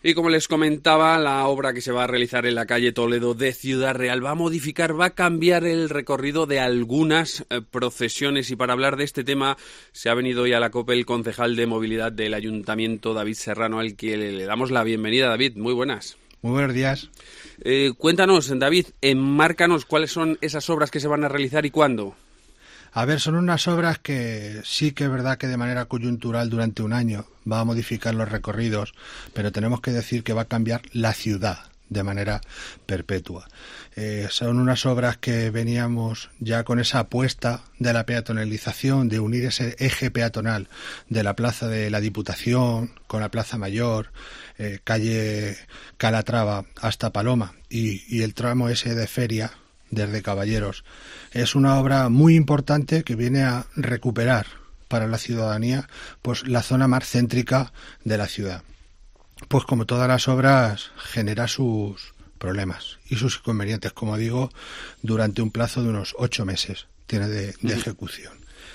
Y como les comentaba, la obra que se va a realizar en la calle Toledo de Ciudad Real va a cambiar el recorrido de algunas procesiones. Y para hablar de este tema se ha venido hoy a la COPE el concejal de movilidad del Ayuntamiento, David Serrano, al que le damos la bienvenida. David, muy buenas. Muy buenos días. Cuéntanos, David, enmárcanos cuáles son esas obras que se van a realizar y cuándo. A ver, son unas obras que sí que es verdad que de manera coyuntural durante un año va a modificar los recorridos, pero tenemos que decir que va a cambiar la ciudad de manera perpetua. Son unas obras que veníamos ya con esa apuesta de la peatonalización, de unir ese eje peatonal de la Plaza de la Diputación con la Plaza Mayor, calle Calatrava hasta Paloma y el tramo ese de Feria desde Caballeros. Es una obra muy importante que viene a recuperar para la ciudadanía pues la zona más céntrica de la ciudad. Pues como todas las obras genera sus problemas y sus inconvenientes, como digo, durante un plazo de unos 8 meses tiene de ejecución.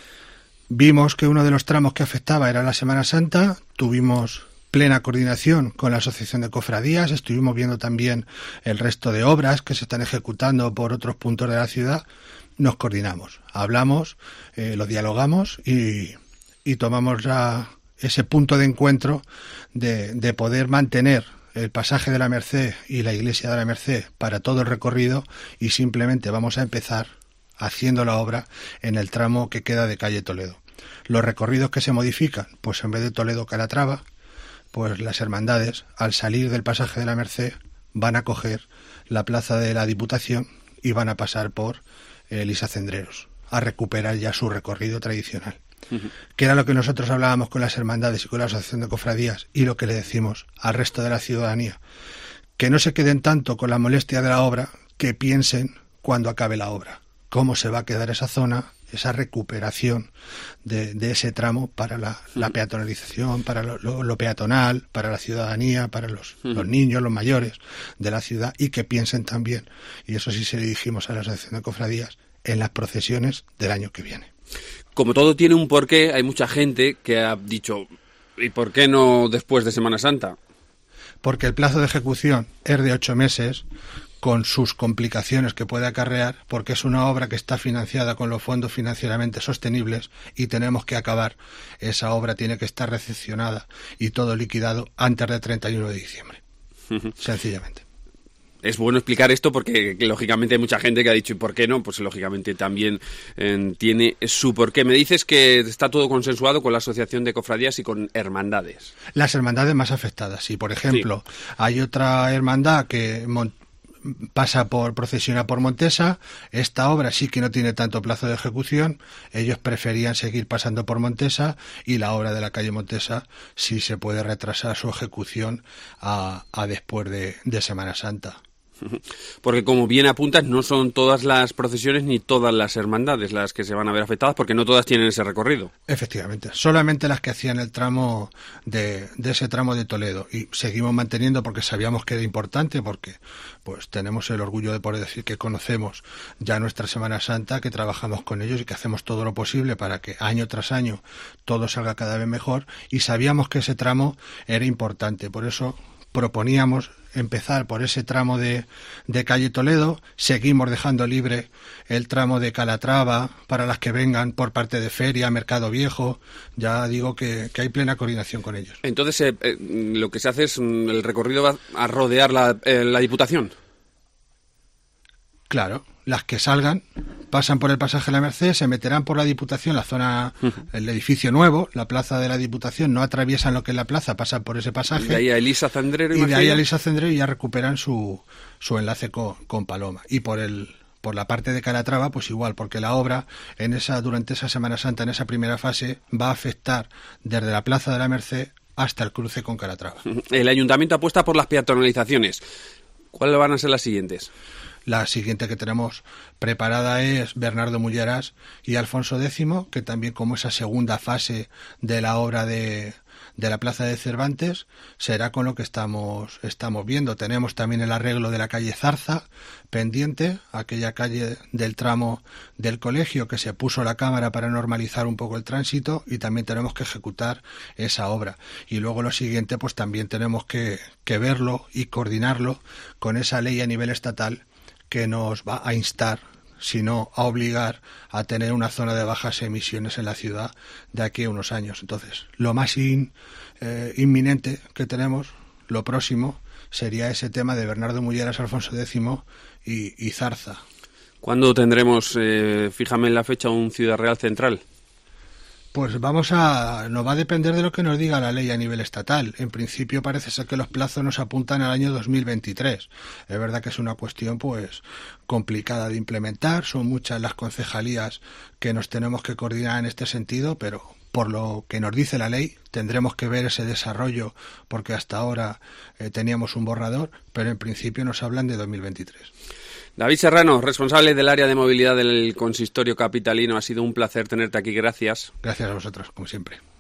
Vimos que uno de los tramos que afectaba era la Semana Santa, tuvimos plena coordinación con la Asociación de Cofradías, estuvimos viendo también el resto de obras que se están ejecutando por otros puntos de la ciudad, nos coordinamos, hablamos, lo dialogamos y tomamos ya ese punto de encuentro de poder mantener el pasaje de la Merced y la iglesia de la Merced para todo el recorrido y simplemente vamos a empezar haciendo la obra en el tramo que queda de calle Toledo. Los recorridos que se modifican, pues en vez de Toledo-Calatrava, pues las hermandades, al salir del pasaje de la Merced, van a coger la plaza de la Diputación y van a pasar por Elisa Cendreros, a recuperar ya su recorrido tradicional. Que era lo que nosotros hablábamos con las hermandades y con la Asociación de Cofradías y lo que le decimos al resto de la ciudadanía, que no se queden tanto con la molestia de la obra, que piensen cuando acabe la obra, cómo se va a quedar esa zona, esa recuperación de ese tramo para la peatonalización, para lo peatonal, para la ciudadanía, para los niños, los mayores de la ciudad, y que piensen también, y eso sí se le dijimos a la Asociación de Cofradías, en las procesiones del año que viene. Como todo tiene un porqué, hay mucha gente que ha dicho, ¿y por qué no después de Semana Santa? Porque el plazo de ejecución es de 8 meses, con sus complicaciones que puede acarrear, porque es una obra que está financiada con los fondos financieramente sostenibles y tenemos que acabar. Esa obra tiene que estar recepcionada y todo liquidado antes del 31 de diciembre. Sencillamente. Es bueno explicar esto porque lógicamente hay mucha gente que ha dicho ¿y por qué no? Pues lógicamente también tiene su porqué. Me dices que está todo consensuado con la Asociación de Cofradías y con hermandades. Las hermandades más afectadas, sí. Por ejemplo, hay otra hermandad que procesiona por Montesa. Esta obra sí que no tiene tanto plazo de ejecución, ellos preferían seguir pasando por Montesa y la obra de la calle Montesa sí se puede retrasar su ejecución a después de Semana Santa. Porque como bien apuntas, no son todas las procesiones ni todas las hermandades las que se van a ver afectadas, porque no todas tienen ese recorrido. Efectivamente, solamente las que hacían el tramo de ese tramo de Toledo, y seguimos manteniendo porque sabíamos que era importante, porque pues tenemos el orgullo de poder decir que conocemos ya nuestra Semana Santa, que trabajamos con ellos y que hacemos todo lo posible para que año tras año todo salga cada vez mejor, y sabíamos que ese tramo era importante, por eso proponíamos empezar por ese tramo de calle Toledo, seguimos dejando libre el tramo de Calatrava para las que vengan por parte de Feria, Mercado Viejo, ya digo que hay plena coordinación con ellos. Entonces, lo que se hace es, el recorrido va a rodear la Diputación. Claro, las que salgan pasan por el pasaje de la Merced, se meterán por la Diputación, la zona, el edificio nuevo, la plaza de la Diputación, no atraviesan lo que es la plaza, pasan por ese pasaje. Y de ahí a Elisa Cendrero. Y de ahí a Elisa Cendrero y ya recuperan su enlace con Paloma. Y por la parte de Calatrava, pues igual, porque la obra durante esa Semana Santa, en esa primera fase, va a afectar desde la plaza de la Merced hasta el cruce con Calatrava. El Ayuntamiento apuesta por las peatonalizaciones. ¿Cuáles van a ser las siguientes? La siguiente que tenemos preparada es Bernardo Mulleras y Alfonso X, que también como esa segunda fase de la obra de de la Plaza de Cervantes será con lo que estamos viendo. Tenemos también el arreglo de la calle Zarza pendiente, aquella calle del tramo del colegio que se puso la cámara para normalizar un poco el tránsito, y también tenemos que ejecutar esa obra. Y luego lo siguiente, pues también tenemos que verlo y coordinarlo con esa ley a nivel estatal que nos va a instar, sino a obligar a tener una zona de bajas emisiones en la ciudad de aquí a unos años. Entonces, lo más inminente que tenemos, lo próximo, sería ese tema de Bernardo Mulleras, Alfonso X y Zarza. ¿Cuándo tendremos, fíjame en la fecha, un Ciudad Real central? Pues nos va a depender de lo que nos diga la ley a nivel estatal. En principio parece ser que los plazos nos apuntan al año 2023. Es verdad que es una cuestión pues complicada de implementar, son muchas las concejalías que nos tenemos que coordinar en este sentido, pero por lo que nos dice la ley tendremos que ver ese desarrollo, porque hasta ahora teníamos un borrador, pero en principio nos hablan de 2023. David Serrano, responsable del área de movilidad del Consistorio Capitalino, ha sido un placer tenerte aquí, gracias. Gracias a vosotros, como siempre.